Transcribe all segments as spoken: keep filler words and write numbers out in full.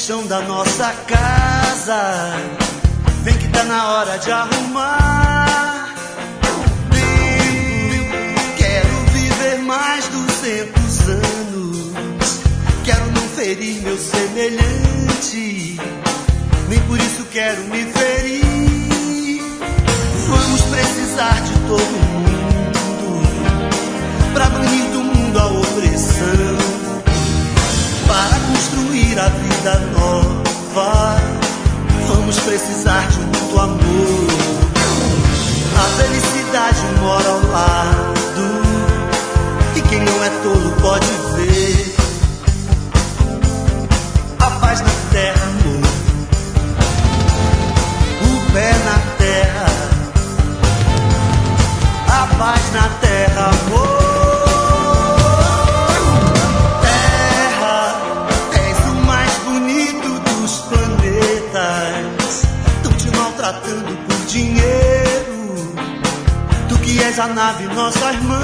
chão da nossa casa. Vem que tá na hora de arrumar. Tempo, quero viver mais duzentos anos. Quero não ferir meu semelhante, nem por isso quero me ferir. Vamos precisar de todo mundo pra banir do mundo a opressão, para construir a vida nova. Vamos precisar de muito amor. A felicidade mora ao lado, e quem não é tolo pode ver. A paz na terra, amor, o pé na terra. A paz na terra, amor. Tratando por dinheiro, tu que és a nave, nossa irmã.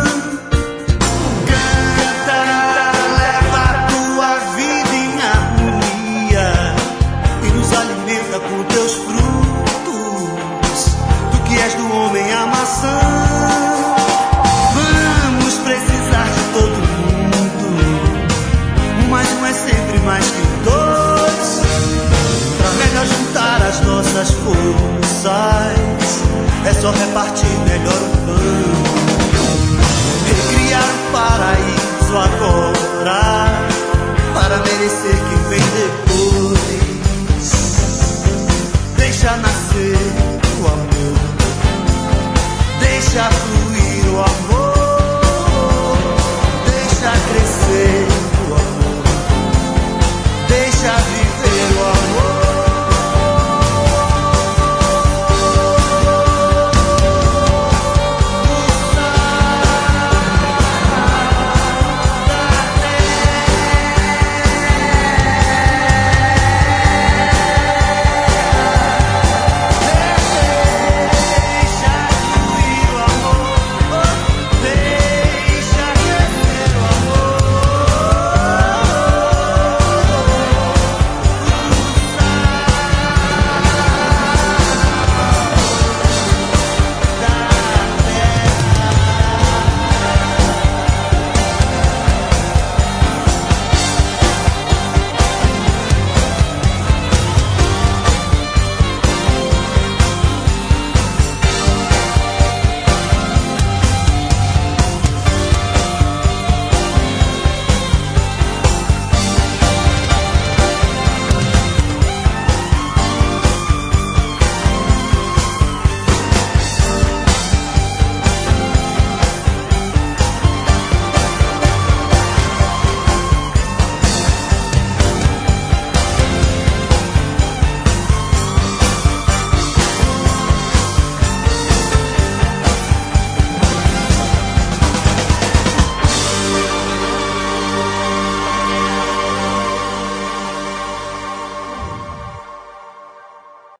Canta, leva a tua vida em harmonia e nos alimenta com teus frutos. Tu que és do homem a maçã. Vamos precisar de todo mundo, mas um é sempre mais que dois. Melhor juntar as nossas forças, é só repartir melhor o pão.